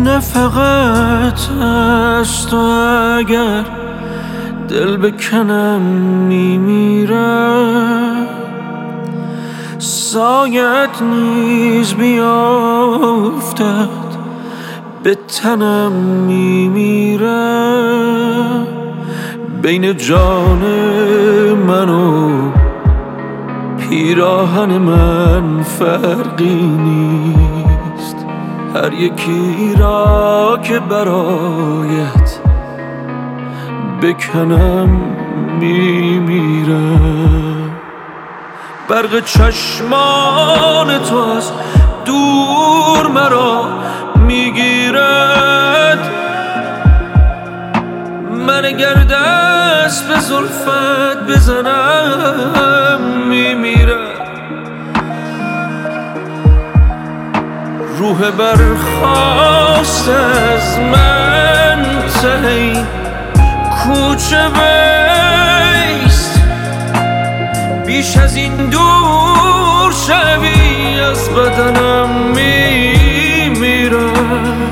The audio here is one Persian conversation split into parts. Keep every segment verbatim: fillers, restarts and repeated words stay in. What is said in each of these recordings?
نه فقط از تو اگر دل بکنم میمیرم، سایت نیز بیافتد به تنم میمیرم. بین جان من و پیراهن من فرقی نیست، هر یکی را که برایت بکنم میمیرم. برق چشمان تو از دور مرا میگیرد، من اگر دست به زلفت بزنم میمیرد. روح برخاست از من ته کوچه بیست، بیش از این دور شوی از بدنم میمیرم.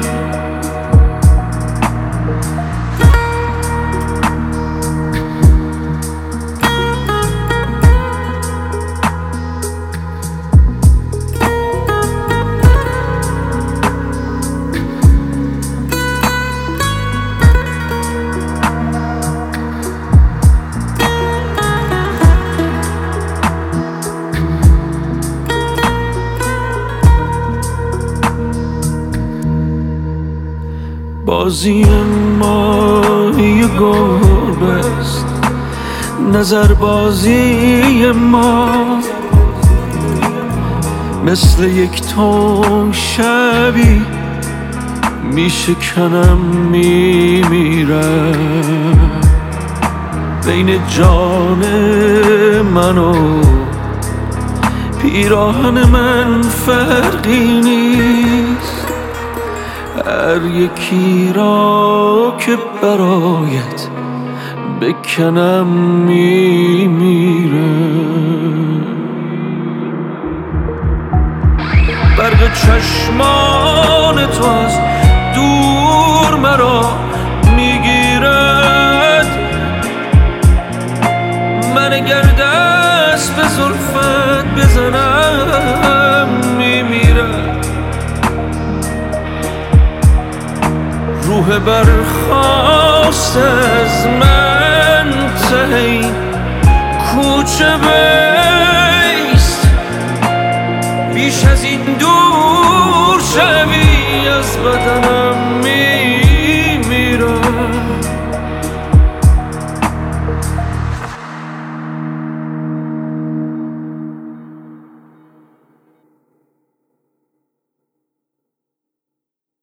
بازی ما یه گربه است، نظر بازی ما مثل یک تون شبی میشکنم میمیرم. بین جان من و پیراهن من فرقی نیست، هر یکی را که برایت بکنم میمیرم. برق چشمان تو از دور مرا میگیرد، من اگر دست به زلفت بزنم میمیرد. روح برخاست از من ته کوچه بیست، بیش از این